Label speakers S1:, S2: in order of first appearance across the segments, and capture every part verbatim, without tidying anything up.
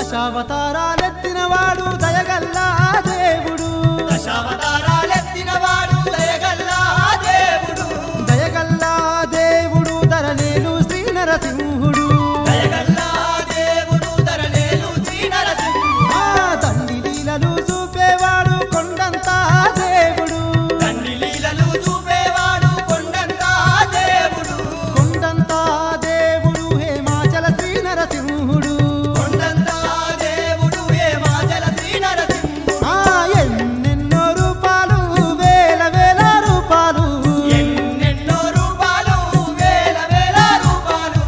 S1: దశావతారాలెత్తినవాడు దయగల్లా దేవుడు
S2: దశావతారాలెత్తినవాడు దయగల్లా దేవుడు
S1: దయగల్లా దేవుడు ధరనేలు శ్రీ నరసింహుడు
S2: దయగల్లా దేవుడు ధరనేలు శ్రీ నరసింహుడు
S1: ఆ తండ్రి లీలలు చూపేవాడు కొండంతా దేవుడు
S2: తండ్రి లీలలు చూపేవాడు కొండంతా దేవుడు
S1: కొండంతా దేవుడు హేమాచల శ్రీ నరసింహుడు
S2: కొండంతా దేవుడు హేమాచల శ్రీ నరసింహుడు
S1: ఆ ఎన్నెన్నో రూపాలు వేల వేల రూపాలు
S2: ఎన్నెన్నో రూపాలు వేల వేల రూపాలు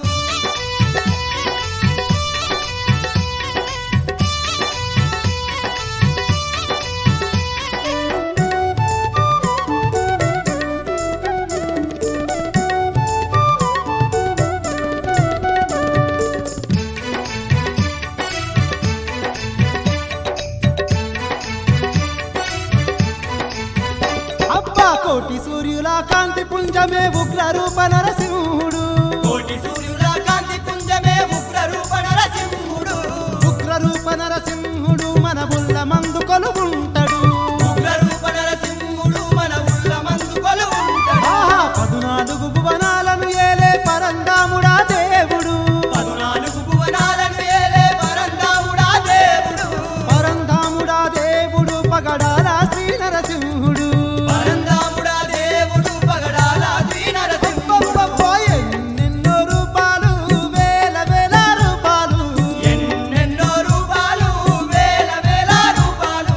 S1: అబ్బా కోటి సూర్యుల కాంతి పుంజమే ఉగ్ర రూప నరసింహుడు
S2: కోటి సూర్యుల కాంతి పుంజమే ఉగ్ర రూప నరసింహుడు
S1: ఉగ్ర రూప నరసింహుడు మన బుల్ల మందు కొలువుంటడు
S2: ఉగ్ర రూప నరసింహుడు మన ఉల్ల మందు కొలువుంటాడు
S1: ఆహా పదునాలుగు భువనాలను ఏలే పరందాముడా దేవుడు
S2: పదునాలుగు భువనాలను ఏలే పరంధాముడా దేవుడు
S1: పరంధాముడా దేవుడు పగడాల శ్రీ నరసింహుడు
S2: పరంధాముడా దేవుడు పగడాల శ్రీ నరసింహుడు
S1: అబ్బబ్బబ్బో ఎన్నెన్నో రూపాలు వేల వేల రూపాలు
S2: ఎన్నెన్నో రూపాలు వేల వేల రూపాలు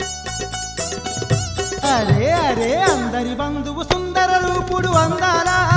S1: అరే అరే అందరి బంధువు సుందర రూపుడు అందాల